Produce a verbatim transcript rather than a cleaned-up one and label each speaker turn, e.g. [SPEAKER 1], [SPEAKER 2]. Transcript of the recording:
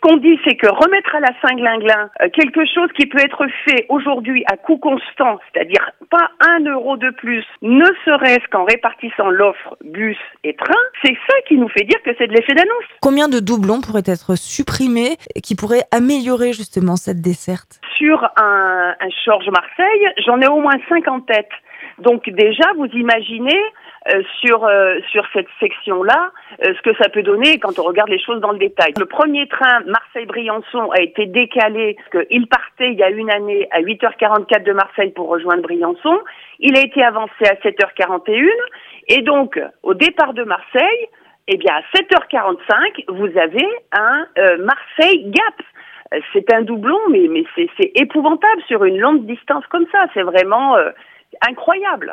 [SPEAKER 1] qu'on dit, c'est que remettre à la Saint-Glinglin euh, quelque chose qui peut être fait aujourd'hui à coût constant, c'est-à-dire pas un euro de plus, ne serait-ce qu'en répartissant l'offre bus et train, c'est ça qui nous fait dire que c'est de l'effet d'annonce.
[SPEAKER 2] Combien de doublons pourraient être supprimés et qui pourraient améliorer justement cette desserte?
[SPEAKER 1] Sur un, un Chorges-Marseille, j'en ai au moins cinq en tête. Donc déjà, vous imaginez euh, sur euh, sur cette section-là euh, ce que ça peut donner quand on regarde les choses dans le détail. Le premier train Marseille-Briançon a été décalé, parce qu'il partait il y a une année à huit heures quarante-quatre de Marseille pour rejoindre Briançon. Il a été avancé à sept heures quarante et une et donc au départ de Marseille, eh bien à sept heures quarante-cinq, vous avez un euh, Marseille-Gap. C'est un doublon, mais, mais c'est, c'est épouvantable sur une longue distance comme ça. C'est vraiment euh, incroyable.